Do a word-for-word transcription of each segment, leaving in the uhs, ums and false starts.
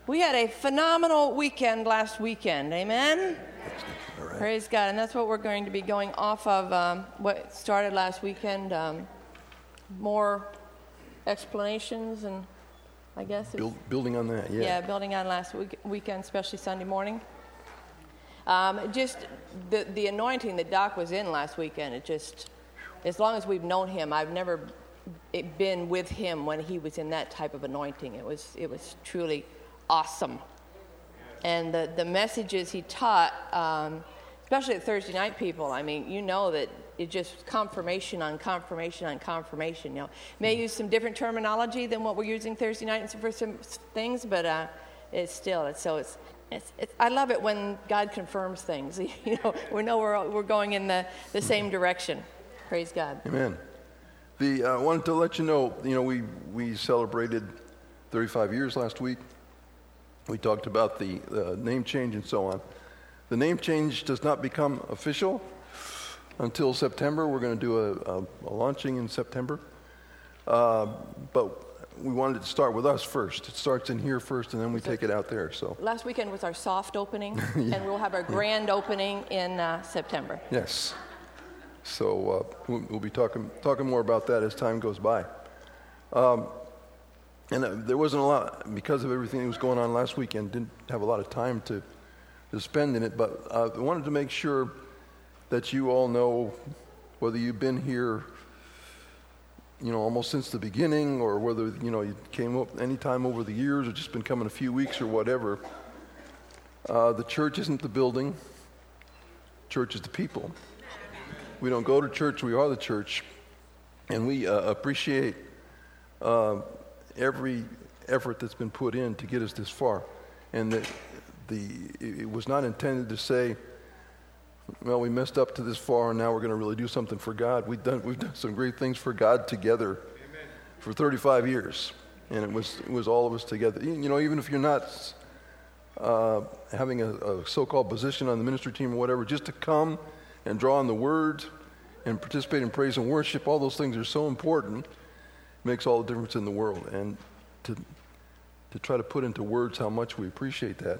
We had a phenomenal weekend last weekend. Amen? All right. Praise God. And that's what we're going to be going off of, um, what started last weekend. Um, more explanations and I guess. Build, building on that, yeah. Yeah, building on last week, weekend, especially Sunday morning. Um, just the, the anointing that Doc was in last weekend, it just, as long as we've known him, I've never it been with him when he was in that type of anointing. It was it was truly awesome. And the, the messages he taught, um, especially at Thursday night people, I mean, you know that it's just confirmation on confirmation on confirmation. You know, may use some different terminology than what we're using Thursday night for some things, but uh, it's still, it's so it's, it's, it's, I love it when God confirms things. You know, we know we're, we're going in the, the same direction. Praise God. Amen. The, I uh, wanted to let you know, you know, we, we celebrated thirty-five years last week. We talked about the uh, name change and so on. The name change does not become official until September. We're going to do a, a, a launching in September. Uh, but we wanted to start with us first. It starts in here first, and then we so take it out there. So last weekend was our soft opening, yeah. and we'll have our grand yeah. opening in uh, September. Yes. So uh, we'll, we'll be talking talking more about that as time goes by. Um, and uh, there wasn't a lot, because of everything that was going on last weekend, didn't have a lot of time to, to spend in it, but uh, I wanted to make sure that you all know, whether you've been here, you know, almost since the beginning, or whether, you know, you came up any time over the years or just been coming a few weeks or whatever. Uh, the church isn't the building. Church is the people. We don't go to church, we are the church. And we uh, appreciate uh, every effort that's been put in to get us this far. And that the it was not intended to say, well, we messed up to this far, and now we're going to really do something for God. We've done we've done some great things for God together. Amen. For thirty-five years, and it was it was all of us together. You know, even if you're not uh, having a, a so-called position on the ministry team or whatever, just to come and draw on the Word and participate in praise and worship, all those things are so important. It makes all the difference in the world, and to to try to put into words how much we appreciate that.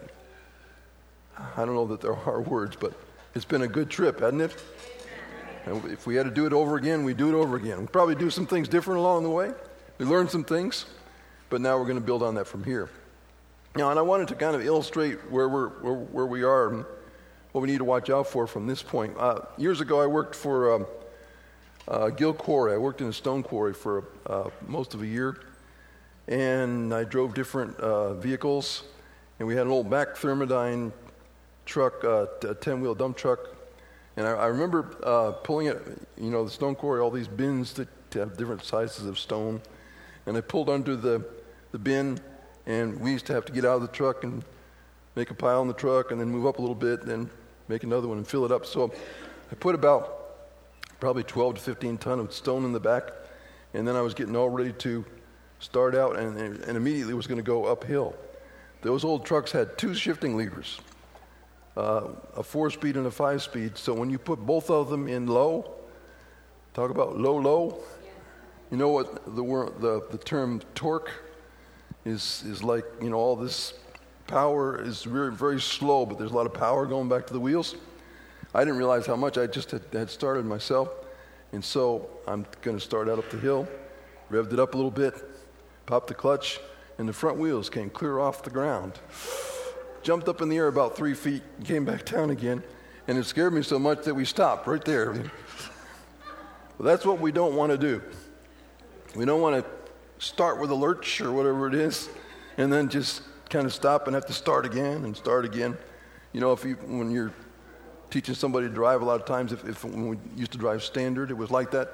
I don't know that there are words, but it's been a good trip, hasn't it? And if we had to do it over again, we'd do it over again. We'd probably do some things different along the way. We learned some things, but now we're going to build on that from here. Now, and I wanted to kind of illustrate where we're where, where we are and what we need to watch out for from this point. Uh, years ago, I worked for um, uh, Gil Quarry. I worked in a stone quarry for uh, most of a year, and I drove different uh, vehicles, and we had an old Mack Thermodyne truck, uh, a ten-wheel dump truck, and I, I remember uh, pulling it, you know, the stone quarry, all these bins that have different sizes of stone, and I pulled under the, the bin, and we used to have to get out of the truck and make a pile in the truck, and then move up a little bit, and then make another one and fill it up. So I put about probably twelve to fifteen ton of stone in the back, and then I was getting all ready to start out, and, and immediately was going to go uphill. Those old trucks had two shifting levers. Uh, a four-speed and a five-speed. So when you put both of them in low, talk about low, low. You know what the word, the the term torque is is like. You know, all this power is very very slow, but there's a lot of power going back to the wheels. I didn't realize how much I just had, had started myself, and so I'm going to start out up the hill, revved it up a little bit, popped the clutch, and the front wheels came clear off the ground. Jumped up in the air about three feet, came back down again, and it scared me so much that we stopped right there. Well, that's what we don't want to do. We don't want to start with a lurch or whatever it is, and then just kind of stop and have to start again and start again. You know, if you when you're teaching somebody to drive, a lot of times, if, if when we used to drive standard, it was like that.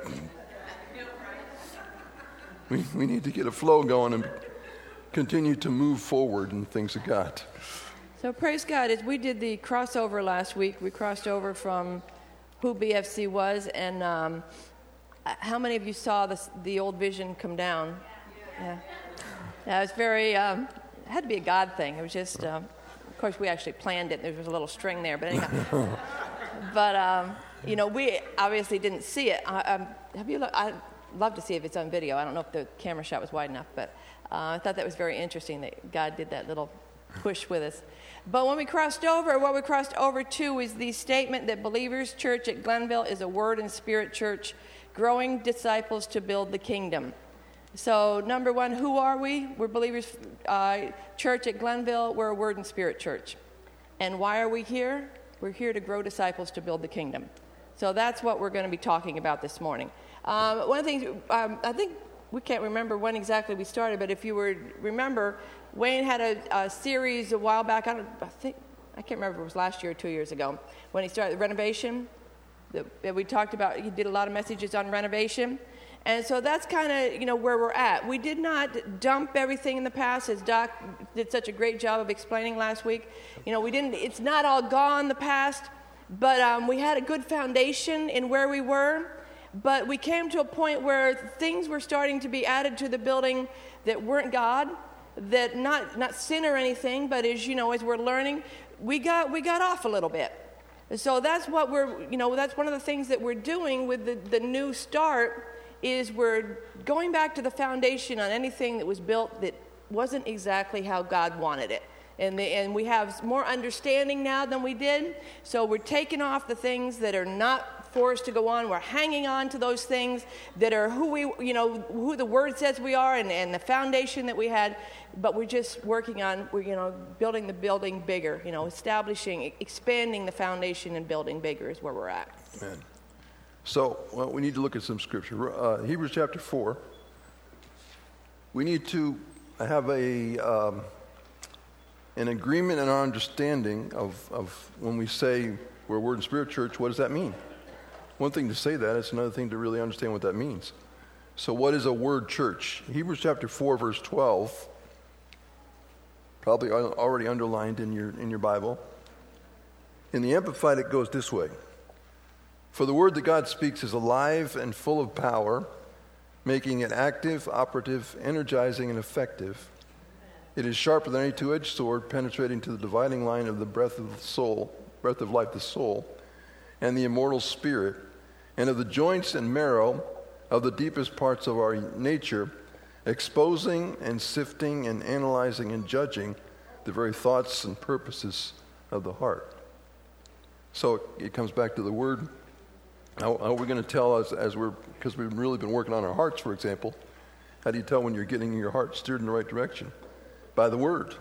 We we need to get a flow going and continue to move forward in things of God. So praise God, as we did the crossover last week, we crossed over from who B F C was, and um, how many of you saw the, the old vision come down? Yeah, yeah, it was very, um, it had to be a God thing. It was just, um, of course, we actually planned it. There was a little string there, but anyhow. But, um, you know, we obviously didn't see it. I, um, have you? Lo- I'd love to see if it's on video. I don't know if the camera shot was wide enough, but uh, I thought that was very interesting that God did that little push with us. But when we crossed over, what we crossed over to is the statement that Believers Church at Glenville is a Word and Spirit church, growing disciples to build the kingdom. So, number one, who are we? We're Believers uh, Church at Glenville. We're a Word and Spirit church. And why are we here? We're here to grow disciples to build the kingdom. So that's what we're going to be talking about this morning. Um, one of the things, um, I think we can't remember when exactly we started, but if you were remember, Wayne had a, a series a while back. I, don't, I think I can't remember if it was last year or two years ago when he started the renovation. That, that we talked about. He did a lot of messages on renovation. And so that's kind of, you know, where we're at. We did not dump everything in the past, as Doc did such a great job of explaining last week. You know, we didn't, it's not all gone, the past, but um, we had a good foundation in where we were. But we came to a point where things were starting to be added to the building that weren't God, that not, not sin or anything, but as, you know, as we're learning, we got, we got off a little bit. So that's what we're, you know, that's one of the things that we're doing with the, the new start, is we're going back to the foundation on anything that was built that wasn't exactly how God wanted it. And, the, and we have more understanding now than we did. So we're taking off the things that are not for us to go on. We're hanging on to those things that are who we, you know, who the Word says we are, and, and the foundation that we had. But we're just working on, we're, you know, building the building bigger, you know, establishing, expanding the foundation and building bigger is where we're at. Amen. So, well, we need to look at some scripture. Uh, Hebrews chapter four. We need to have a um, an agreement and our understanding of, of when we say we're a Word and Spirit church, what does that mean? One thing to say that, it's another thing to really understand what that means. So what is a Word church? Hebrews chapter four, verse twelve, probably already underlined in your in your Bible. In the Amplified, it goes this way. For the word that God speaks is alive and full of power, making it active, operative, energizing, and effective. It is sharper than any two-edged sword, penetrating to the dividing line of the breath of the soul, breath of life, the soul, and the immortal spirit, and of the joints and marrow of the deepest parts of our nature, exposing and sifting and analyzing and judging the very thoughts and purposes of the heart. So it comes back to the word. How, how are we going to tell us as we're, because we've really been working on our hearts, for example, how do you tell when you're getting your heart steered in the right direction? By the word.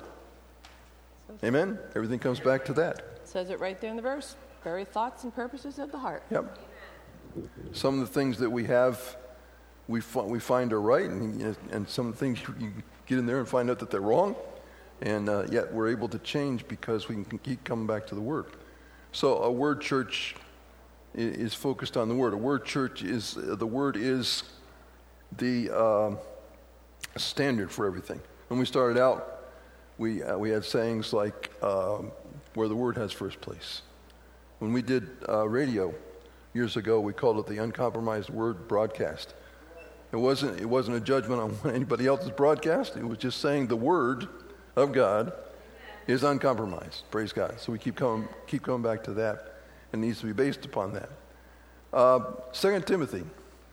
Amen? Everything comes back to that. It says it right there in the verse. Very thoughts and purposes of the heart. Yep. Some of the things that we have, we, f- we find are right, and, and some of the things you, you get in there and find out that they're wrong, and uh, yet we're able to change because we can keep coming back to the word. So a word church is focused on the word. A word church is, the word is the uh, standard for everything. When we started out, we uh, we had sayings like, uh, where the word has first place. When we did uh, radio years ago, we called it the uncompromised word broadcast. It wasn't, it wasn't a judgment on anybody else's broadcast. It was just saying the word of God is uncompromised. Praise God. So we keep coming, keep coming back to that. It needs to be based upon that. Uh, Second Timothy,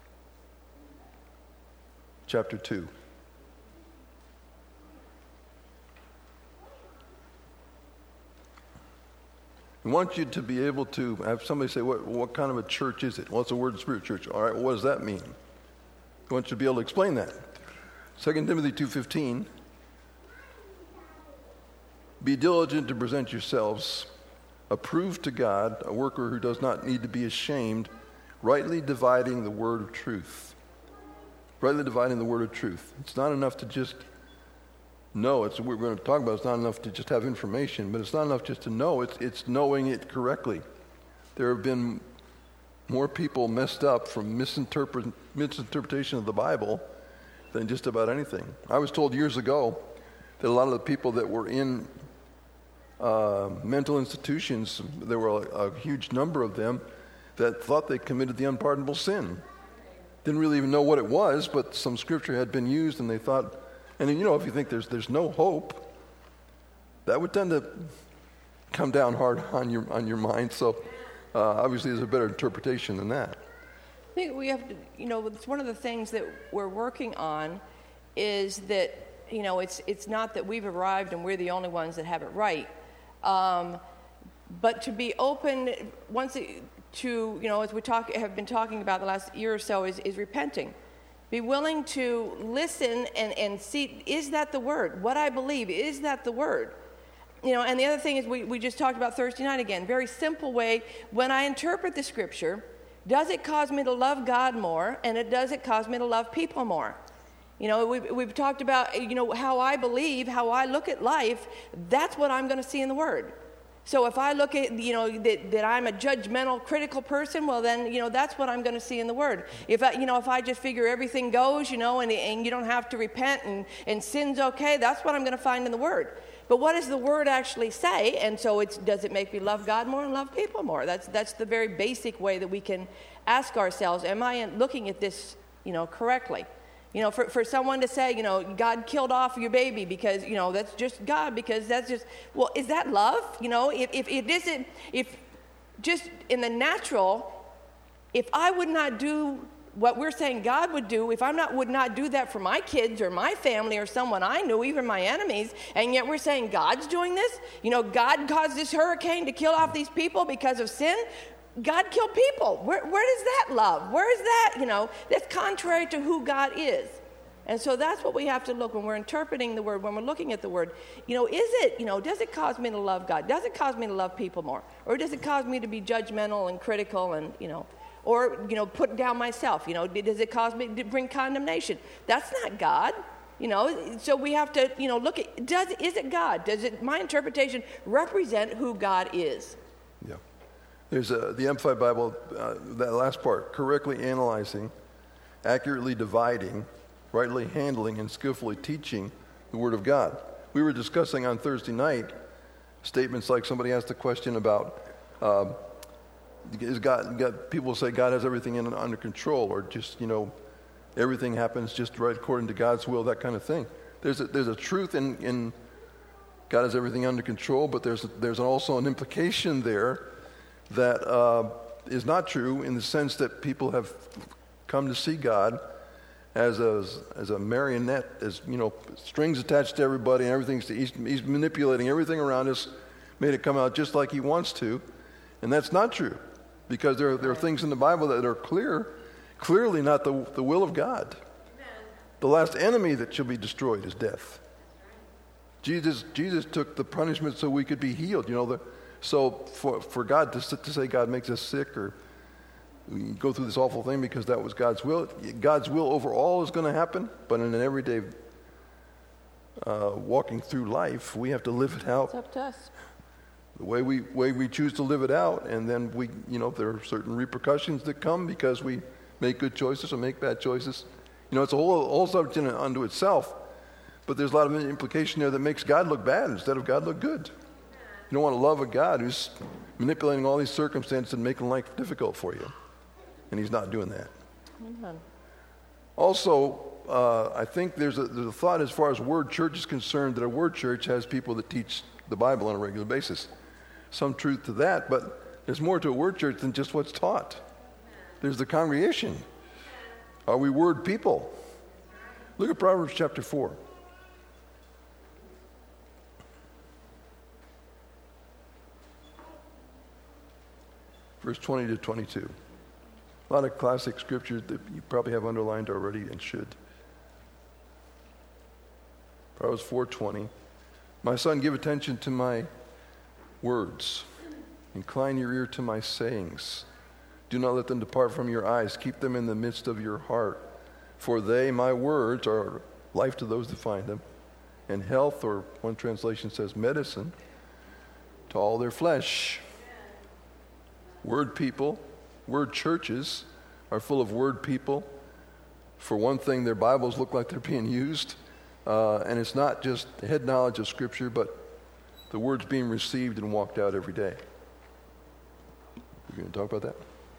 chapter two. I want you to be able to have somebody say, what, what kind of a church is it? Well, it's a Word and Spirit church. All right, well, what does that mean? I want you to be able to explain that. Second Timothy two fifteen. Be diligent to present yourselves approved to God, a worker who does not need to be ashamed, rightly dividing the word of truth. Rightly dividing the word of truth. It's not enough to just know. It's what we're going to talk about. It's not enough to just have information, but it's not enough just to know. It's, it's knowing it correctly. There have been more people messed up from misinterpret, misinterpretation of the Bible than just about anything. I was told years ago that a lot of the people that were in Uh, mental institutions, there were a, a huge number of them that thought they committed the unpardonable sin. Didn't really even know what it was, but some scripture had been used, and they thought, and you know, if you think there's there's no hope, that would tend to come down hard on your on your mind. So uh, obviously, there's a better interpretation than that. I think we have to, you know, it's one of the things that we're working on is that you know, it's it's not that we've arrived and we're the only ones that have it right. Um, but to be open once it, to, you know, as we talk, have been talking about the last year or so, is, is repenting. Be willing to listen and, and see, is that the word? What I believe, is that the word? You know, and the other thing is we, we just talked about Thursday night again. Very simple way. When I interpret the scripture, does it cause me to love God more, and it does it cause me to love people more? You know, we've, we've talked about, you know, how I believe, how I look at life. That's what I'm going to see in the word. So if I look at, you know, that, that I'm a judgmental, critical person, well then, you know, that's what I'm going to see in the Word. If I, you know, if I just figure everything goes, you know, and, and you don't have to repent and, and sin's okay, that's what I'm going to find in the Word. But what does the Word actually say? And so it's, does it make me love God more and love people more? That's, that's the very basic way that we can ask ourselves, am I looking at this, you know, correctly? You know, for, for someone to say, you know, God killed off your baby because, you know, that's just God, because that's just, well, is that love? You know, if, if it isn't, if just in the natural, if I would not do what we're saying God would do, if I not would not do that for my kids or my family or someone I knew, even my enemies, and yet we're saying God's doing this, you know, God caused this hurricane to kill off these people because of sin. God killed people. Where, where does that love? Where is that? You know, that's contrary to who God is. And so that's what we have to look when we're interpreting the word, when we're looking at the word. You know, is it, you know, does it cause me to love God? Does it cause me to love people more? Or does it cause me to be judgmental and critical and, you know, or, you know, put down myself? You know, does it cause me to bring condemnation? That's not God. You know, so we have to, you know, look at, does, is it God? Does it, my interpretation represent who God is? Yeah. There's a, the Amplified Bible, uh, that last part, correctly analyzing, accurately dividing, rightly handling, and skillfully teaching the Word of God. We were discussing on Thursday night statements like somebody asked a question about, uh, is God, God, people say God has everything in, under control, or just, you know, everything happens just right according to God's will, that kind of thing. There's a, there's a truth in, in God has everything under control, but there's, there's also an implication there that uh, is not true, in the sense that people have come to see God as a, as a marionette, as, you know, strings attached to everybody and everything's, he's, he's manipulating everything around us, made it come out just like he wants to. And that's not true, because there are, there are things in the Bible that are clear, clearly not the, the will of God. The last enemy that shall be destroyed is death. Jesus, Jesus took the punishment so we could be healed. You know, the, so for, for God to, to say God makes us sick, or we go through this awful thing because that was God's will, God's will overall is going to happen, but in an everyday uh, walking through life, we have to live it out. It's up to us. The way we way we choose to live it out, and then we, you know, there are certain repercussions that come because we make good choices or make bad choices. You know, it's a whole whole subject unto itself, but there's a lot of implication there that makes God look bad instead of God look good. You don't want to love a God who's manipulating all these circumstances and making life difficult for you, and He's not doing that. Amen. Also, uh, I think there's a, there's a thought as far as Word Church is concerned, that a Word Church has people that teach the Bible on a regular basis. Some truth to that, but there's more to a Word Church than just what's taught. There's the congregation. Are we Word people? Look at Proverbs chapter four. Verse twenty to twenty-two. A lot of classic scriptures that you probably have underlined already and should. Proverbs four twenty. My son, give attention to my words. Incline your ear to my sayings. Do not let them depart from your eyes. Keep them in the midst of your heart. For they, my words, are life to those that find them, and health, or one translation says medicine, to all their flesh. Word people, word churches are full of word people. For one thing, their Bibles look like they're being used. Uh, and it's not just head knowledge of Scripture, but the words being received and walked out every day. We're going to talk about that?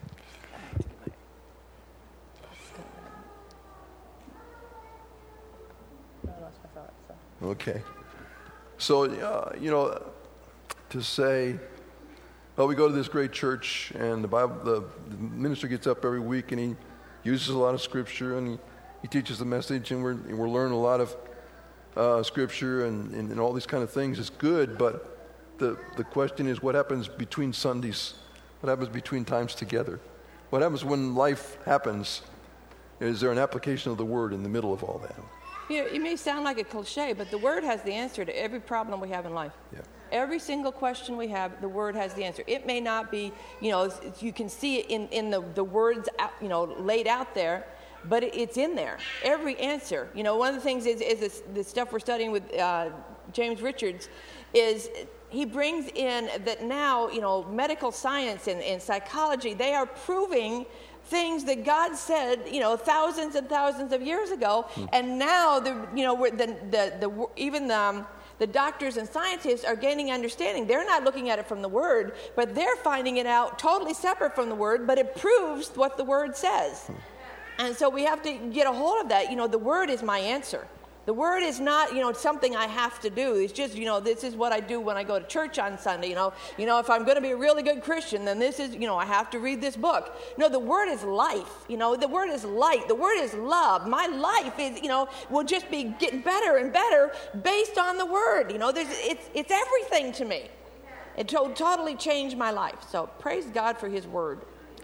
Okay. So, uh, you know, to say, oh, we go to this great church, and the Bible, the, the minister gets up every week, and he uses a lot of Scripture, and he, he teaches the message, and we're, and we're learning a lot of uh, Scripture and, and, and all these kind of things is good, but the, the question is what happens between Sundays? What happens between times together? What happens when life happens? Is there an application of the Word in the middle of all that? You know, it may sound like a cliche, but the Word has the answer to every problem we have in life. Yeah. Every single question we have, the Word has the answer. It may not be, you know, you can see it in, in the, the words, out, you know, laid out there, but it, it's in there. Every answer. You know, one of the things is, is this, the stuff we're studying with uh, James Richards is he brings in that now, you know, medical science and, and psychology, they are proving things that God said, you know, thousands and thousands of years ago, mm. and now the, you know, we're, the, the, the, even the, um, the doctors and scientists are gaining understanding. They're not looking at it from the Word, but they're finding it out totally separate from the Word, but it proves what the Word says. Mm. And so we have to get a hold of that. You know, the Word is my answer. The Word is not, you know, something I have to do. It's just, you know, this is what I do when I go to church on Sunday. You know, you know, if I'm going to be a really good Christian, then this is, you know, I have to read this book. No, the Word is life. You know, the Word is light. The Word is love. My life is, you know, will just be getting better and better based on the Word. You know, there's, it's it's everything to me. It to- totally changed my life. So praise God for His Word.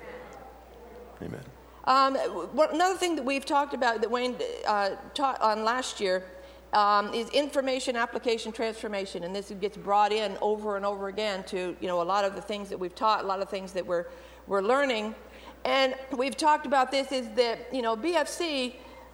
Amen. Um, another thing that we've talked about that Wayne uh, taught on last year um, is information application transformation, and this gets brought in over and over again to, you know, a lot of the things that we've taught, a lot of things that we're we're learning, and we've talked about this is that, you know, B F C,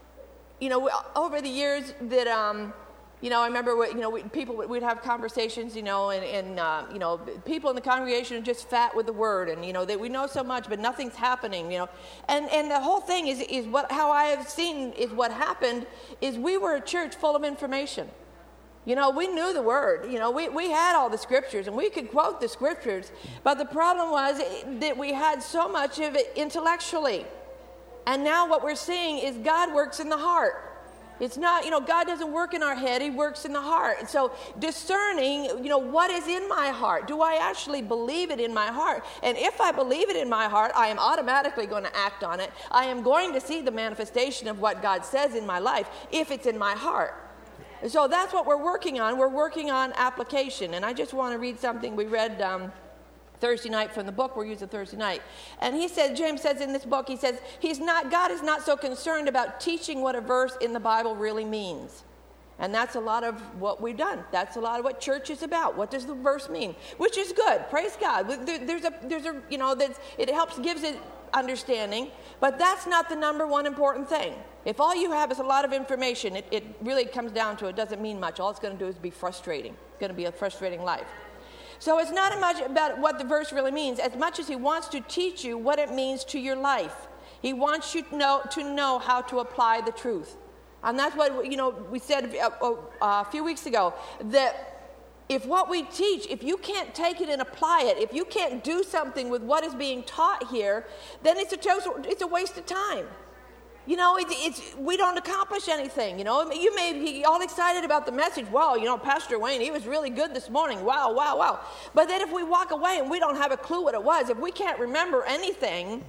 you know, over the years that um, you know, I remember, you know, we, people, we'd have conversations, you know, and, and uh, you know, people in the congregation are just fat with the Word, and, you know, that we know so much, but nothing's happening, you know. And and the whole thing is, is what, how I have seen is what happened is we were a church full of information. You know, we knew the Word. You know, we, we had all the Scriptures, and we could quote the Scriptures, but the problem was that we had so much of it intellectually. And now what we're seeing is God works in the heart. It's not, you know, God doesn't work in our head, He works in the heart. And so discerning, you know, what is in my heart? Do I actually believe it in my heart? And if I believe it in my heart, I am automatically going to act on it. I am going to see the manifestation of what God says in my life if it's in my heart. And so that's what we're working on. We're working on application. And I just want to read something we read um, Thursday night from the book we're using Thursday night. And he says, James says in this book, he says, he's not, God is not so concerned about teaching what a verse in the Bible really means. And that's a lot of what we've done. That's a lot of what church is about. What does the verse mean? Which is good. Praise God. There, there's a, there's a, you know, that's, it helps, gives it understanding. But that's not the number one important thing. If all you have is a lot of information, it, it really comes down to it doesn't mean much. All it's going to do is be frustrating. It's going to be a frustrating life. So it's not as much about what the verse really means as much as he wants to teach you what it means to your life. He wants you to know, to know how to apply the truth. And that's what, you know, we said a, a, a few weeks ago, that if what we teach, if you can't take it and apply it, if you can't do something with what is being taught here, then it's a, it's a waste of time. You know, it, it's we don't accomplish anything, you know. You may be all excited about the message. Wow, you know, Pastor Wayne, he was really good this morning. Wow, wow, wow. But then if we walk away and we don't have a clue what it was, if we can't remember anything,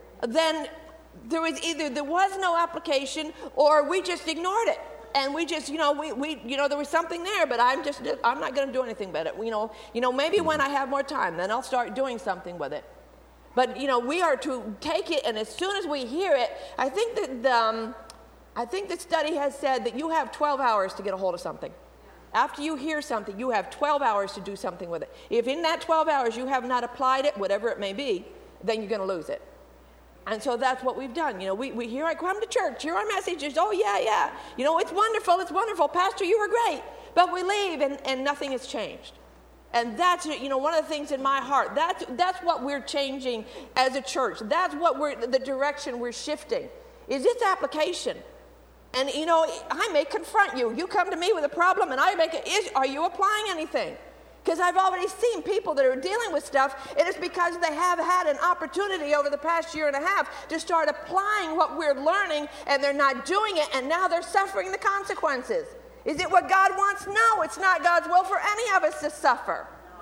then there was either there was no application or we just ignored it. And we just, you know, we, we you know, there was something there, but I'm just, I'm not going to do anything about it. You know, you know, maybe when I have more time, then I'll start doing something with it. But, you know, we are to take it, and as soon as we hear it, I think that the, um, I think the study has said that you have twelve hours to get a hold of something. After you hear something, you have twelve hours to do something with it. If in that twelve hours you have not applied it, whatever it may be, then you're going to lose it. And so that's what we've done. You know, we, we hear, I come to church, hear our messages, oh, yeah, yeah. You know, it's wonderful, it's wonderful. Pastor, you were great. But we leave, and, and nothing has changed. And that's, you know, one of the things in my heart, that's, that's what we're changing as a church. That's what we're, the direction we're shifting, is its application. And, you know, I may confront you. You come to me with a problem, and I make it, is, are you applying anything? Because I've already seen people that are dealing with stuff, and it's because they have had an opportunity over the past year and a half to start applying what we're learning, and they're not doing it, and now they're suffering the consequences. Is it what God wants? No, it's not God's will for any of us to suffer.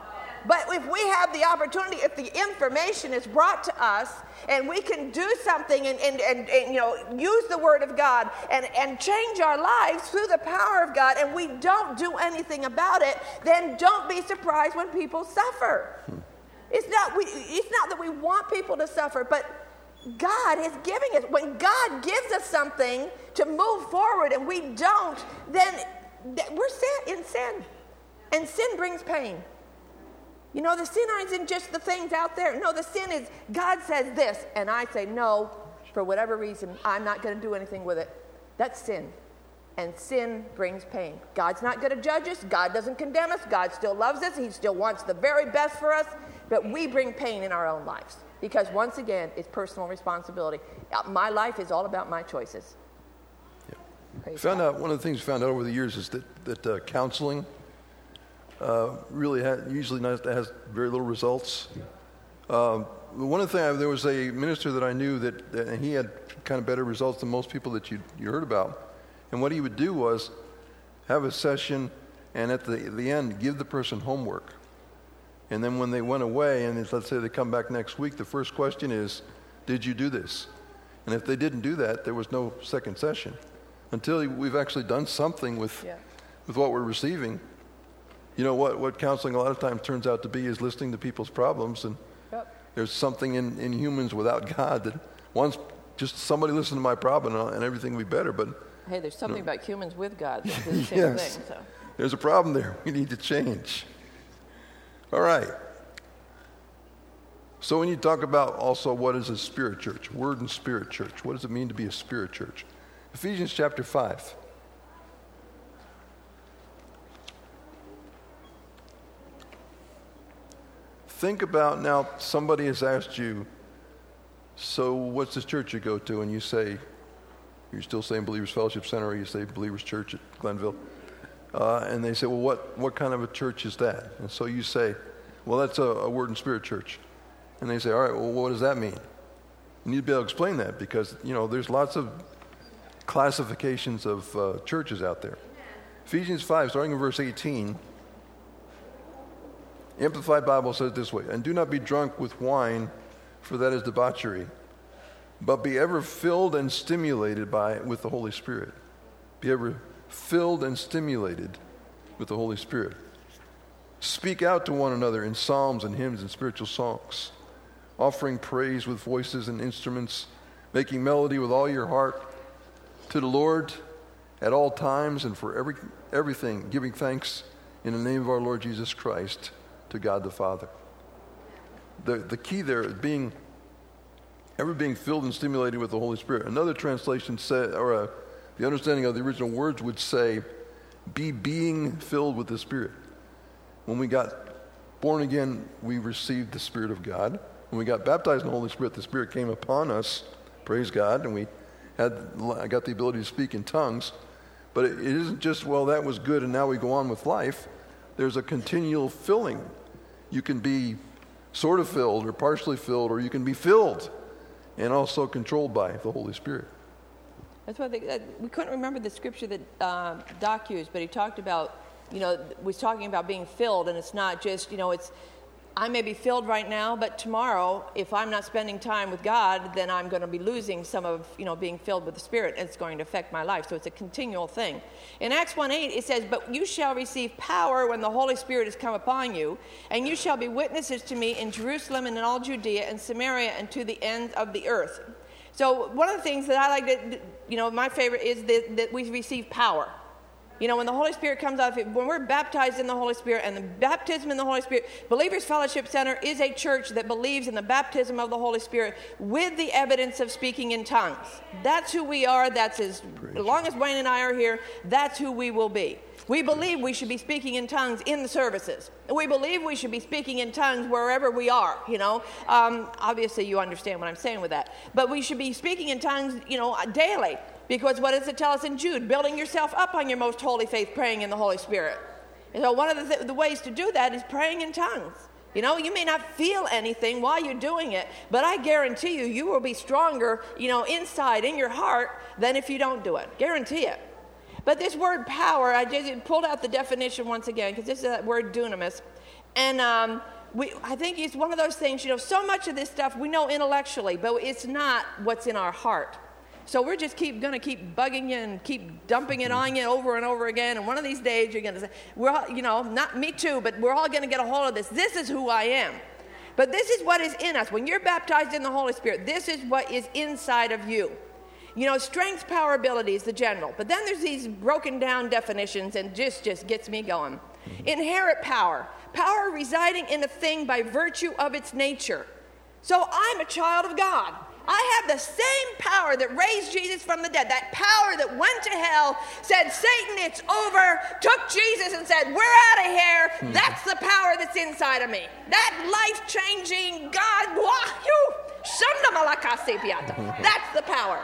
But if we have the opportunity, if the information is brought to us and we can do something and, and, and, and you know, use the Word of God and, and change our lives through the power of God, and we don't do anything about it, then don't be surprised when people suffer. Hmm. It's not, we, it's not that we want people to suffer, but God is giving us. When God gives us something to move forward and we don't, then we're sin, in sin. And sin brings pain. You know, the sin isn't just the things out there. No, the sin is God says this, and I say no, for whatever reason, I'm not going to do anything with it. That's sin. And sin brings pain. God's not going to judge us. God doesn't condemn us. God still loves us. He still wants the very best for us. But we bring pain in our own lives. Because once again, it's personal responsibility. My life is all about my choices. Yeah. Found out, one of the things we found out over the years is that, that uh, counseling uh, really ha- usually not, has very little results. Uh, one of the things, there was a minister that I knew that, that he had kind of better results than most people that you, you heard about. And what he would do was have a session and at the, the end give the person homework. And then when they went away, and it's, let's say they come back next week, the first question is, did you do this? And if they didn't do that, there was no second session. Until we've actually done something with yeah. with what we're receiving. You know, what, what counseling a lot of times turns out to be is listening to people's problems. And yep. there's something in, in humans without God that wants just somebody listen to my problem and, and everything will be better. But hey, there's something you know. about humans with God that do the same yes. thing. So. There's a problem there. We need to change. All right. So when you talk about also what is a spirit church, word and spirit church, what does it mean to be a spirit church? Ephesians chapter five. Think about now, somebody has asked you, so what's this church you go to? And you say, you're still saying Believers Fellowship Center, or you say Believers Church at Glenville. Uh, and they say, well, what, what kind of a church is that? And so you say, well, that's a, a word and spirit church. And they say, all right, well, what does that mean? You need to be able to explain that because, you know, there's lots of classifications of uh, churches out there. Ephesians five, starting in verse eighteen, Amplified Bible says this way, and do not be drunk with wine, for that is debauchery, but be ever filled and stimulated by with the Holy Spirit. Be ever filled and stimulated with the Holy Spirit. Speak out to one another in psalms and hymns and spiritual songs, offering praise with voices and instruments, making melody with all your heart to the Lord at all times and for every everything, giving thanks in the name of our Lord Jesus Christ to God the Father. The the key there is being ever being filled and stimulated with the Holy Spirit. Another translation said, or uh, the understanding of the original words would say, be being filled with the Spirit. When we got born again, we received the Spirit of God. When we got baptized in the Holy Spirit, the Spirit came upon us, praise God, and we had I got the ability to speak in tongues. But it, it isn't just, well, that was good, and now we go on with life. There's a continual filling. You can be sort of filled or partially filled, or you can be filled and also controlled by the Holy Spirit. That's why they, uh, we couldn't remember the scripture that uh, Doc used, but he talked about, you know, was talking about being filled, and it's not just, you know, it's, I may be filled right now, but tomorrow, if I'm not spending time with God, then I'm going to be losing some of, you know, being filled with the Spirit, and it's going to affect my life. So it's a continual thing. In Acts one eight, it says, but you shall receive power when the Holy Spirit has come upon you, and you shall be witnesses to me in Jerusalem and in all Judea and Samaria and to the end of the earth. So one of the things that I like to, you know, my favorite is that, that we receive power. You know, when the Holy Spirit comes out, when we're baptized in the Holy Spirit, and the baptism in the Holy Spirit, Believers Fellowship Center is a church that believes in the baptism of the Holy Spirit with the evidence of speaking in tongues. That's who we are. That's as, as long as Wayne and I are here, that's who we will be. We believe we should be speaking in tongues in the services. We believe we should be speaking in tongues wherever we are, you know. Um, obviously, you understand what I'm saying with that. But we should be speaking in tongues, you know, daily. Because what does it tell us in Jude? Building yourself up on your most holy faith, praying in the Holy Spirit. And so one of the, th- the ways to do that is praying in tongues. You know, you may not feel anything while you're doing it, but I guarantee you, you will be stronger, you know, inside, in your heart, than if you don't do it. Guarantee it. But this word power, I just pulled out the definition once again, because this is that word dunamis. And um, we, I think it's one of those things, you know, so much of this stuff we know intellectually, but it's not what's in our heart. So we're just keep going to keep bugging you and keep dumping it on you over and over again. And one of these days you're going to say, we're all, you know, not me too, but we're all going to get a hold of this. This is who I am. But this is what is in us. When you're baptized in the Holy Spirit, this is what is inside of you. You know, strength, power, ability is the general. But then there's these broken down definitions, and just, just gets me going. Inherent power. Power residing in a thing by virtue of its nature. So I'm a child of God. I have the same power that raised Jesus from the dead. That power that went to hell, said, Satan, it's over, took Jesus and said, we're out of here. Hmm. That's the power that's inside of me. That life-changing God, that's the power.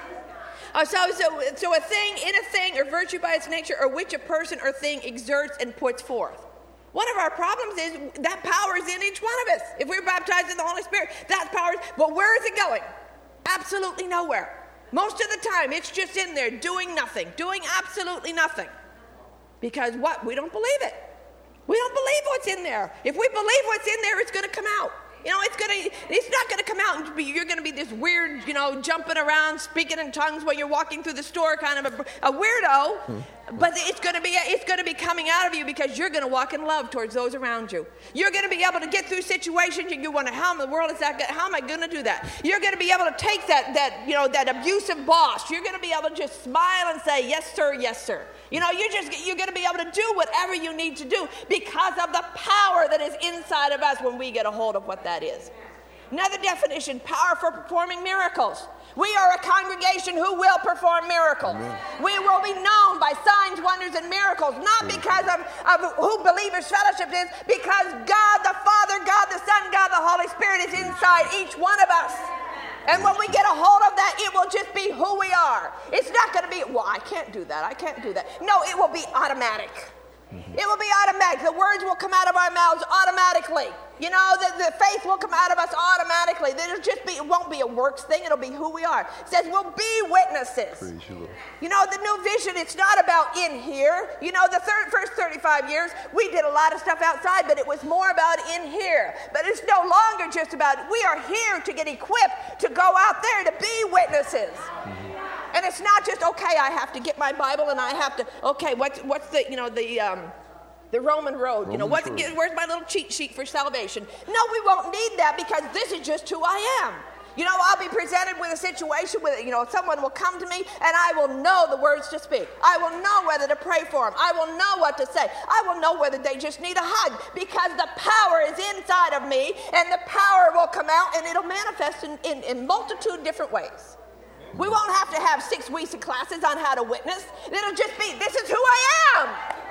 Uh, so, so, so a thing in a thing, or virtue by its nature, or which a person or thing exerts and puts forth. One of our problems is that power is in each one of us. If we're baptized in the Holy Spirit, that power is, but where is it going? Absolutely nowhere. Most of the time, it's just in there doing nothing, doing absolutely nothing. Because what? We don't believe it. We don't believe what's in there. If we believe what's in there, it's going to come out. You know, it's gonna. It's not going to come out and be, you're going to be this weird, you know, jumping around, speaking in tongues while you're walking through the store, kind of a, a weirdo. Hmm. But it's going to be. It's going to be coming out of you because you're going to walk in love towards those around you. You're going to be able to get through situations and you wonder, how in the world is that? How am I going to do that? You're going to be able to take that that you know that abusive boss. You're going to be able to just smile and say, yes, sir, yes, sir. You know, you're just you're going to be able to do whatever you need to do because of the power that is inside of us when we get a hold of what that is. Another definition: power for performing miracles. We are a congregation who will perform miracles. Amen. We will be known by signs, wonders, and miracles, not because of, of who Believers Fellowship is, because God the Father, God the Son, God the Holy Spirit is inside each one of us. And when we get a hold of that, it will just be who we are. It's not going to be, well, I can't do that, I can't do that. No, it will be automatic. Mm-hmm. It will be automatic. The words will come out of our mouths automatically. You know, the, the faith will come out of us automatically. It'll just be, it won't be a works thing. It'll be who we are. It says we'll be witnesses. Praise you, Lord. You know, the new vision, it's not about in here. You know, the third, first thirty-five years, we did a lot of stuff outside, but it was more about in here. But it's no longer just about, we are here to get equipped to go out there to be witnesses. Mm-hmm. And it's not just, okay, I have to get my Bible and I have to, okay, what's, what's the, you know, the... Um, The Roman road, Roman you know, what's, where's my little cheat sheet for salvation? No, we won't need that because this is just who I am. You know, I'll be presented with a situation where, you know, someone will come to me and I will know the words to speak. I will know whether to pray for them. I will know what to say. I will know whether they just need a hug because the power is inside of me and the power will come out and it'll manifest in, in, in multitude different ways. We won't have to have six weeks of classes on how to witness. It'll just be, this is who I am.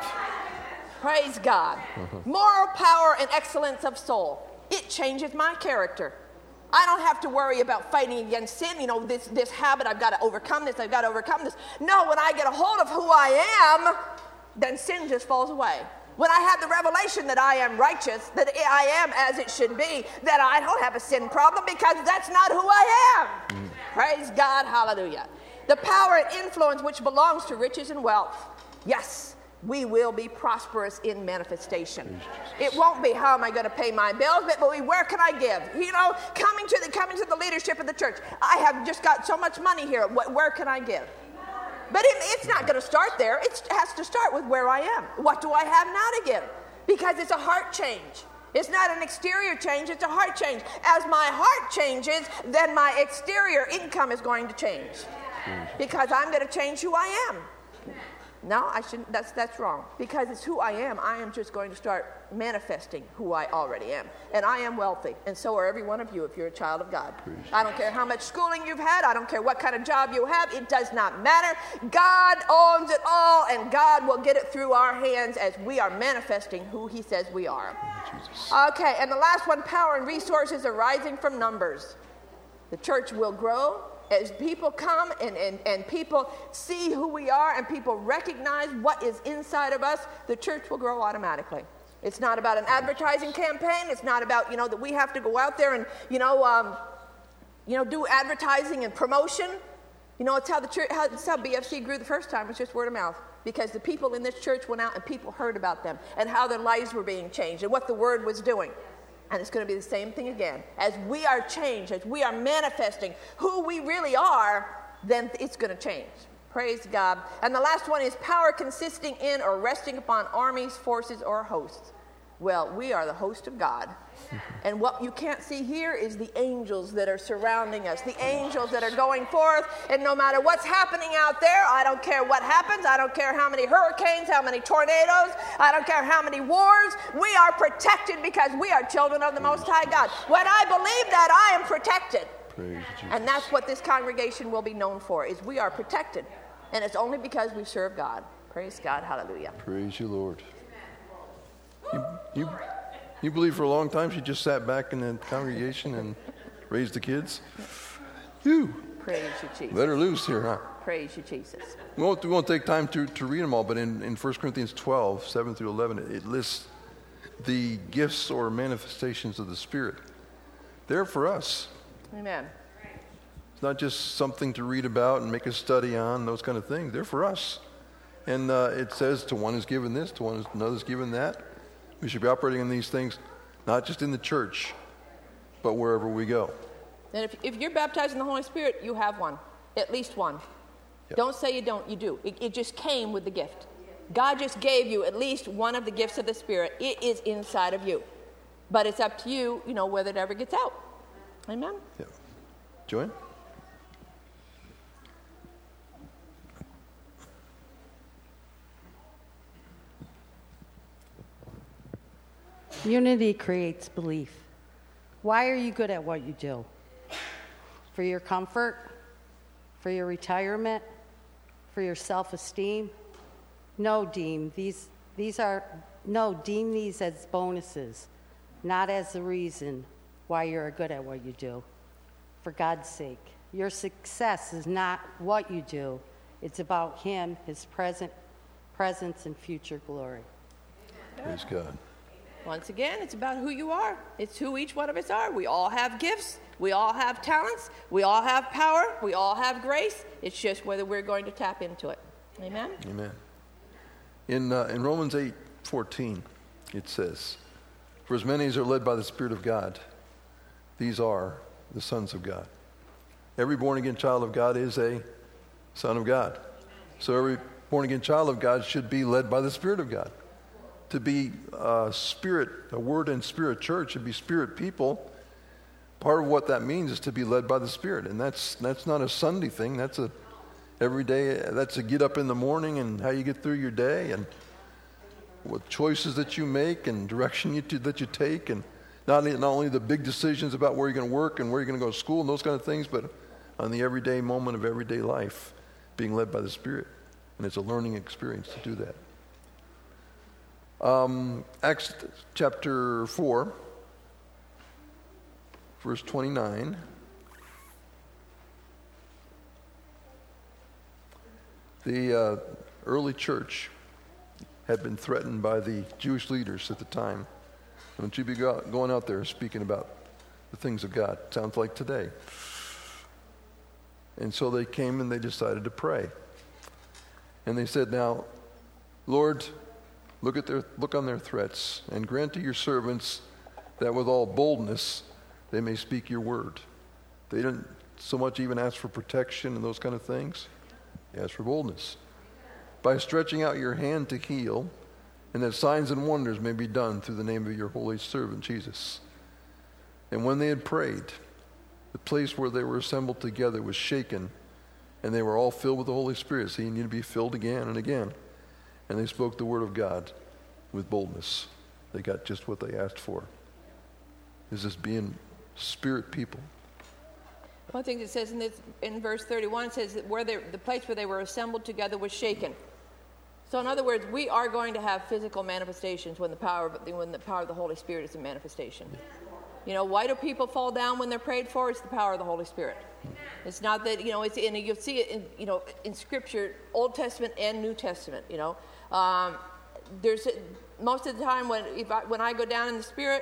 Praise God. Mm-hmm. Moral power and excellence of soul. It changes my character. I don't have to worry about fighting against sin. You know, this, this habit, I've got to overcome this, I've got to overcome this. No, when I get a hold of who I am, then sin just falls away. When I have the revelation that I am righteous, that I am as it should be, that I don't have a sin problem because that's not who I am. Mm. Praise God, hallelujah. The power and influence which belongs to riches and wealth. Yes. We will be prosperous in manifestation. It won't be how am I going to pay my bills, but where can I give? You know, coming to the coming to the leadership of the church. I have just got so much money here. Where can I give? But it, it's not going to start there. It has to start with where I am. What do I have now to give? Because it's a heart change. It's not an exterior change. It's a heart change. As my heart changes, then my exterior income is going to change. Because I'm going to change who I am. No, I shouldn't. That's that's wrong. Because it's who I am. I am just going to start manifesting who I already am. And I am wealthy. And so are every one of you if you're a child of God. Praise I don't care how much schooling you've had. I don't care what kind of job you have. It does not matter. God owns it all. And God will get it through our hands as we are manifesting who he says we are. Jesus. Okay, and the last one, power and resources arising from numbers. The church will grow. As people come and, and, and people see who we are and people recognize what is inside of us, the church will grow automatically. It's not about an advertising campaign. It's not about, you know, that we have to go out there and, you know, um, you know, do advertising and promotion. You know, it's how the church, how, it's how B F C grew the first time. It's just word of mouth. Because the people in this church went out and people heard about them and how their lives were being changed and what the word was doing. And it's going to be the same thing again. As we are changed, as we are manifesting who we really are, then it's going to change. Praise God. And the last one is power consisting in or resting upon armies, forces, or hosts. Well, we are the host of God. And what you can't see here is the angels that are surrounding us, the angels that are going forth. And no matter what's happening out there, I don't care what happens. I don't care how many hurricanes, how many tornadoes. I don't care how many wars. We are protected because we are children of the Most High God. When I believe that, I am protected. Praise and that's what this congregation will be known for, is we are protected. And it's only because we serve God. Praise God. Hallelujah. Praise you, Lord. You, you, you believe for a long time she just sat back in the congregation and raised the kids? You. Praise you, Jesus. Let her loose here, huh? Praise you, Jesus. We won't, we won't take time to, to read them all, but in, in First Corinthians twelve, seven through eleven, it, it lists the gifts or manifestations of the Spirit. They're for us. Amen. It's not just something to read about and make a study on, those kind of things. They're for us. And uh, it says to one is given this, to one is another is given that. We should be operating in these things, not just in the church, but wherever we go. And if, if you're baptized in the Holy Spirit, you have one, at least one. Yep. Don't say you don't, you do. It, it just came with the gift. God just gave you at least one of the gifts of the Spirit. It is inside of you. But it's up to you, you know, whether it ever gets out. Amen? Yeah. Joanne? Unity creates belief. Why are you good at what you do? For your comfort? For your retirement? For your self-esteem? No, deem these these are no deem these as bonuses, not as the reason why you're good at what you do. For God's sake, your success is not what you do. It's about Him, His present presence and future glory. Praise God. Once again, it's about who you are. It's who each one of us are. We all have gifts. We all have talents. We all have power. We all have grace. It's just whether we're going to tap into it. Amen? Amen. In, uh, in Romans eight fourteen, it says, "For as many as are led by the Spirit of God, these are the sons of God." Every born-again child of God is a son of God. So every born-again child of God should be led by the Spirit of God. To be a spirit, a word and spirit church, to be spirit people, part of what that means is to be led by the Spirit. And that's that's not a Sunday thing. That's a every day, that's a get up in the morning and how you get through your day and what choices that you make and direction you to, that you take, and not, not only the big decisions about where you're going to work and where you're going to go to school and those kind of things, but on the everyday moment of everyday life, being led by the Spirit. And it's a learning experience to do that. Um, Acts chapter four, verse twenty-nine. The uh, early church had been threatened by the Jewish leaders at the time. Don't you be go- going out there speaking about the things of God. Sounds like today. And so they came and they decided to pray. And they said, "Now, Lord, Look at their look on their threats, and grant to your servants that with all boldness they may speak your word." They didn't so much even ask for protection and those kind of things. They asked for boldness. "By stretching out your hand to heal, and that signs and wonders may be done through the name of your holy servant Jesus." And when they had prayed, the place where they were assembled together was shaken, and they were all filled with the Holy Spirit. So you need to be filled again and again. And they spoke the word of God with boldness. They got just what they asked for. Is this being spirit people? One thing that says in, this, in verse thirty-one, it says that where they, the place where they were assembled together was shaken. So in other words, we are going to have physical manifestations when the power of, when the power of the Holy Spirit is in manifestation. You know, why do people fall down when they're prayed for? It's the power of the Holy Spirit. It's not that, you know, it's in, you'll see it in, you know, in Scripture, Old Testament and New Testament, you know. Um, there's, most of the time when, if I, when I go down in the Spirit,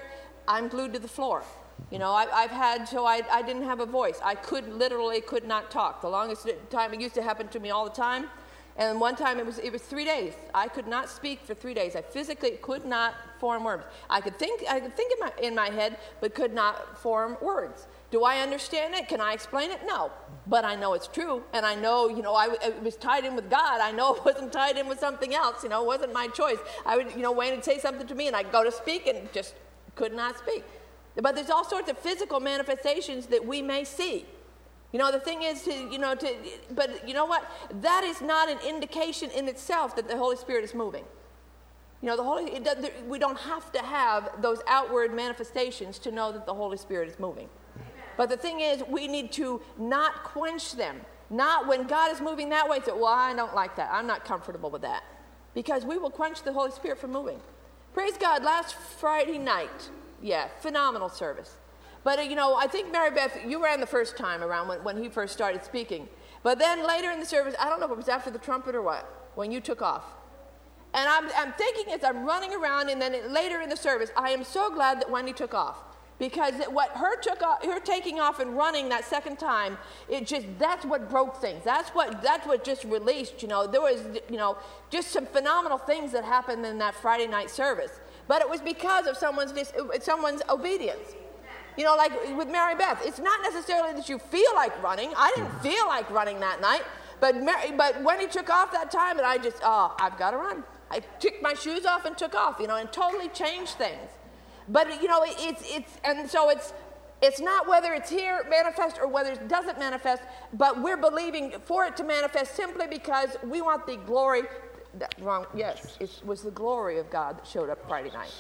I'm glued to the floor. You know, I, I've had, so I, I didn't have a voice. I could literally could not talk. The longest time, it used to happen to me all the time. And one time it was it was three days. I could not speak for three days. I physically could not form words. I could think I could think in my in my head, but could not form words. Do I understand it? Can I explain it? No. But I know it's true, and I know, you know, I it was tied in with God. I know it wasn't tied in with something else. You know, it wasn't my choice. I would, you know, Wayne would say something to me, and I'd go to speak and just could not speak. But there's all sorts of physical manifestations that we may see. You know, the thing is, to, you know, to, but you know what? That is not an indication in itself that the Holy Spirit is moving. You know, the Holy, it does, we don't have to have those outward manifestations to know that the Holy Spirit is moving. Amen. But the thing is, we need to not quench them. Not when God is moving that way, say, well, I don't like that. I'm not comfortable with that. Because we will quench the Holy Spirit from moving. Praise God, last Friday night, yeah, phenomenal service. But, uh, you know, I think Mary Beth, you ran the first time around when, when he first started speaking. But then later in the service, I don't know if it was after the trumpet or what, when you took off. And I'm, I'm thinking as I'm running around, and then later in the service, I am so glad that Wendy took off. Because what her took off, her taking off and running that second time, it just, that's what broke things. That's what, that's what just released, you know. There was, you know, just some phenomenal things that happened in that Friday night service. But it was because of someone's, someone's obedience. You know, like with Mary Beth, it's not necessarily that you feel like running. I didn't feel like running that night. But Mary, but when he took off that time, and I just, oh, I've got to run. I took my shoes off and took off, you know, and totally changed things. But, you know, it's, it's, and so it's, it's not whether it's here manifest or whether it doesn't manifest, but we're believing for it to manifest simply because we want the glory, that, wrong, yes, it was the glory of God that showed up Friday night.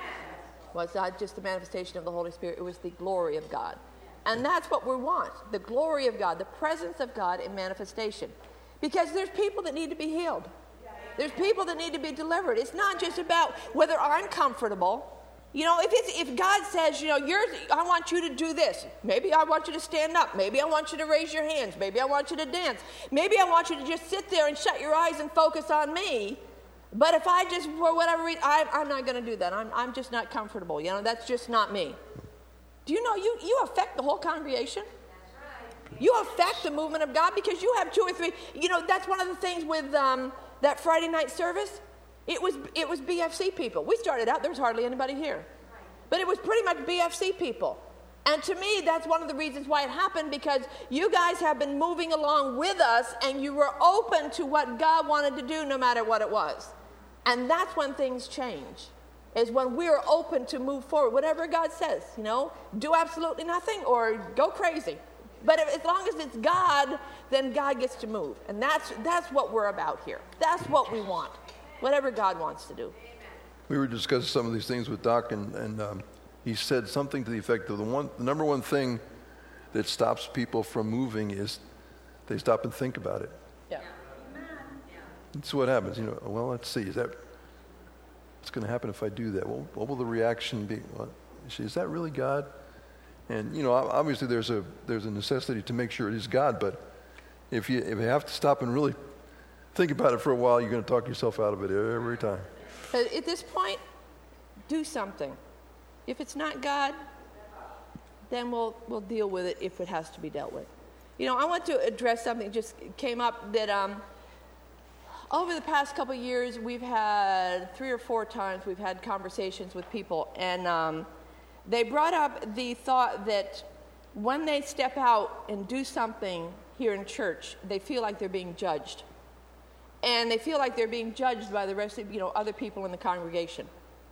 Well, it's not just the manifestation of the Holy Spirit, it was the glory of God. And that's what we want, the glory of God, the presence of God in manifestation. Because there's people that need to be healed. There's people that need to be delivered. It's not just about whether I'm comfortable. You know, if it's, if God says, you know, you're, I want you to do this. Maybe I want you to stand up. Maybe I want you to raise your hands. Maybe I want you to dance. Maybe I want you to just sit there and shut your eyes and focus on me. But if I just, for whatever reason, I, I'm not going to do that. I'm, I'm just not comfortable. You know, that's just not me. Do you know you, you affect the whole congregation? That's right. You affect the movement of God because you have two or three. You know, that's one of the things with um, that Friday night service. It was, it was B F C people. We started out, there was hardly anybody here. But it was pretty much B F C people. And to me, that's one of the reasons why it happened, because you guys have been moving along with us and you were open to what God wanted to do no matter what it was. And that's when things change, is when we're open to move forward. Whatever God says, you know, do absolutely nothing or go crazy. But if, as long as it's God, then God gets to move. And that's, that's what we're about here. That's what we want, whatever God wants to do. We were discussing some of these things with Doc, and, and um, he said something to the effect of the one, the number one thing that stops people from moving is they stop and think about it. Yeah. That's what happens. You know, well, let's see. Is that what's going to happen if I do that? Well, what will the reaction be? Well, is that really God? And you know, obviously, there's a there's a necessity to make sure it is God. But if you if you have to stop and really think about it for a while, you're going to talk yourself out of it every time. But at this point, do something. If it's not God, then we'll we'll deal with it if it has to be dealt with. You know, I want to address something that just came up that. Um, Over the past couple of years, we've had three or four times we've had conversations with people, and um, they brought up the thought that when they step out and do something here in church, they feel like they're being judged. And they feel like they're being judged by the rest of, you know, other people in the congregation.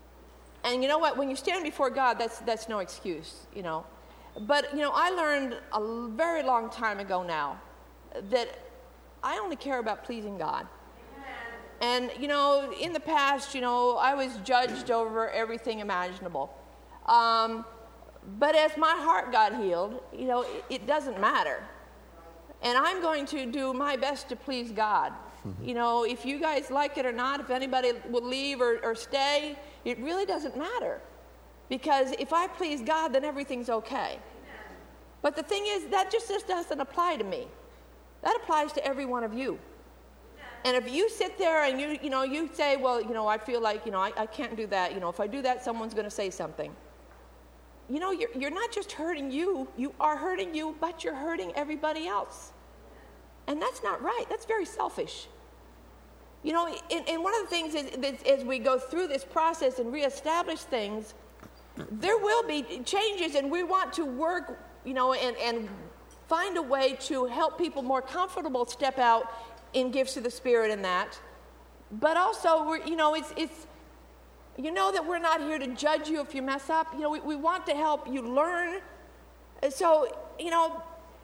And you know what? When you stand before God, that's that's no excuse, you know. But, you know, I learned a very long time ago now that I only care about pleasing God. And, you know, in the past, you know, I was judged over everything imaginable. Um, but as my heart got healed, you know, it, it doesn't matter. And I'm going to do my best to please God. Mm-hmm. You know, if you guys like it or not, if anybody will leave or, or stay, it really doesn't matter. Because if I please God, then everything's okay. But the thing is, that just, just doesn't apply to me. That applies to every one of you. And if you sit there and you, you know, you say, well, you know, I feel like, you know, I, I can't do that. You know, if I do that, someone's going to say something. you know, you're, you're not just hurting you, you are hurting you, but you're hurting everybody else. And that's not right. That's very selfish. You know, and, and one of the things is that as we go through this process and reestablish things, there will be changes, and we want to work, you know, and, and find a way to help people more comfortable step out in gifts of the Spirit and that. But also, we're, you know, it's, it's, you know that we're not here to judge you if you mess up. You know, we, we want to help you learn. So, you know,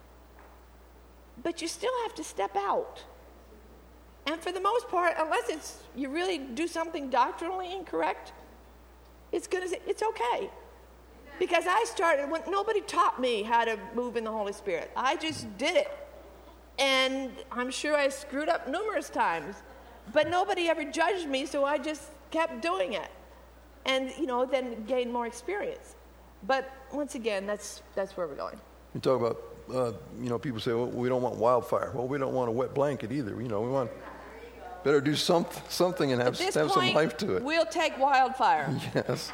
but you still have to step out. And for the most part, unless it's you really do something doctrinally incorrect, it's gonna it's okay. Because I started when nobody taught me how to move in the Holy Spirit. I just did it. And I'm sure I screwed up numerous times. But nobody ever judged me, so I just kept doing it. And, you know, then gained more experience. But once again, that's that's where we're going. You talk about, uh, you know, people say, well, we don't want wildfire. Well, we don't want a wet blanket either. You know, we want, better do some, something and have, have point, some life to it. We'll take wildfire. Yes.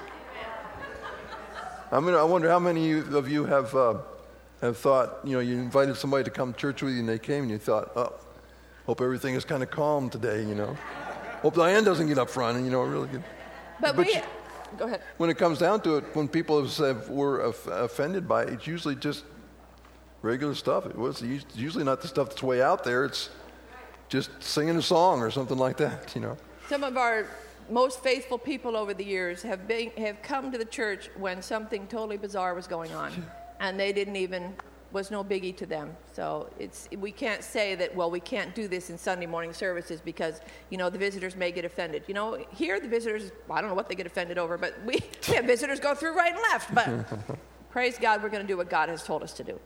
I mean, I wonder how many of you have uh, have thought, you know, you invited somebody to come to church with you and they came and you thought, oh, hope everything is kind of calm today, you know. Hope Diane doesn't get up front and, you know, really good. But, but we, you, go ahead. When it comes down to it, when people have said, were off- offended by it, it's usually just regular stuff. It was usually not the stuff that's way out there. It's just singing a song or something like that, you know. Some of our most faithful people over the years have been have come to the church when something totally bizarre was going on, and they didn't even was no biggie to them. So it's we can't say that, well, we can't do this in Sunday morning services because, you know, the visitors may get offended. You know, here the visitors, I don't know what they get offended over, but we, we have visitors go through right and left. But praise God, we're going to do what God has told us to do.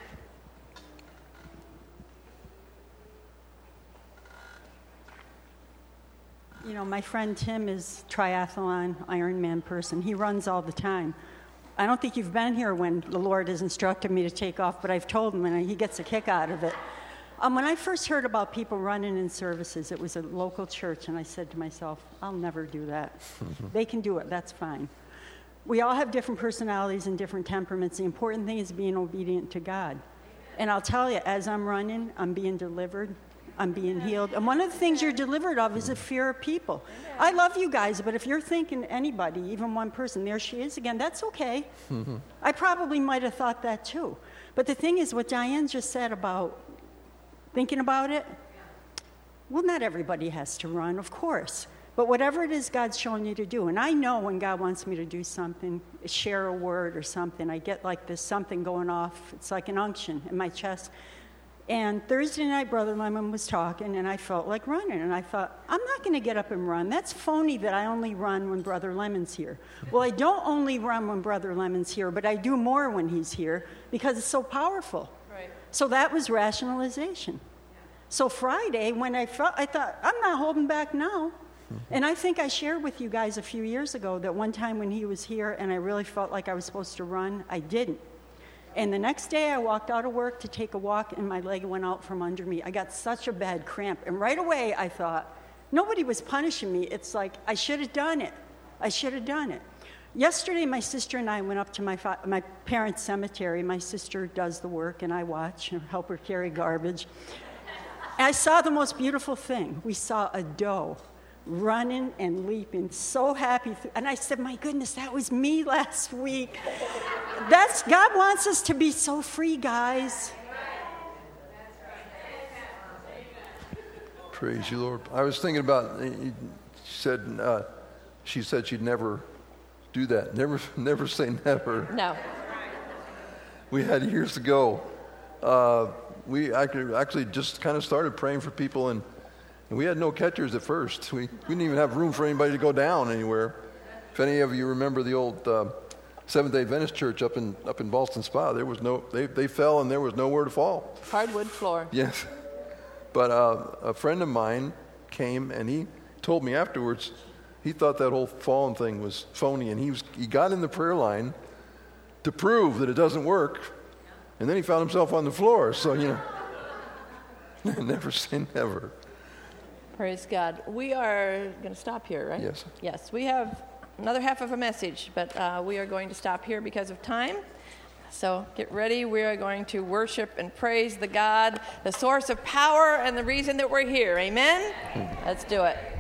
You know, my friend Tim is triathlon Ironman person. He runs all the time. I don't think you've been here when the Lord has instructed me to take off, but I've told him, and he gets a kick out of it. Um, when I first heard about people running in services, it was a local church, and I said to myself, I'll never do that. They can do it. That's fine. We all have different personalities and different temperaments. The important thing is being obedient to God. And I'll tell you, as I'm running, I'm being delivered. I'm being healed. And one of the things you're delivered of is a fear of people. I love you guys, but if you're thinking anybody, even one person, there she is again, that's okay. Mm-hmm. I probably might have thought that too. But the thing is, what Diane just said about thinking about it, well, not everybody has to run, of course. But whatever it is God's showing you to do, and I know when God wants me to do something, share a word or something, I get like this something going off. It's like an unction in my chest. And Thursday night, Brother Lemon was talking, and I felt like running. And I thought, I'm not going to get up and run. That's phony that I only run when Brother Lemon's here. Well, I don't only run when Brother Lemon's here, but I do more when he's here because it's so powerful. Right. So that was rationalization. So Friday, when I felt, I thought, I'm not holding back now. And I think I shared with you guys a few years ago that one time when he was here and I really felt like I was supposed to run, I didn't. And the next day I walked out of work to take a walk and my leg went out from under me. I got such a bad cramp. And right away I thought, nobody was punishing me. It's like, I should have done it. I should have done it. Yesterday my sister and I went up to my, fa- my parents' cemetery. My sister does the work and I watch and help her carry garbage. And I saw the most beautiful thing. We saw a doe running and leaping, so happy. Th- and I said, my goodness, that was me last week. That's God wants us to be so free, guys. Praise you, Lord. I was thinking about, she said, uh, she said she'd never do that. Never, never say never. No. We had years ago, uh, we actually, actually just kind of started praying for people, and, and we had no catchers at first. We, we didn't even have room for anybody to go down anywhere. If any of you remember the old uh, Seventh-day Adventist church up in up in Ballston Spa, there was no, they, they fell and there was nowhere to fall. Hardwood floor. Yes. But uh, a friend of mine came and he told me afterwards he thought that whole falling thing was phony, and he was he got in the prayer line to prove that it doesn't work, and then he found himself on the floor. So, you know, never say never. Praise God. We are going to stop here, right? Yes. Yes. We have another half of a message, but uh, we are going to stop here because of time. So get ready. We are going to worship and praise the God, the source of power and the reason that we're here. Amen? Let's do it.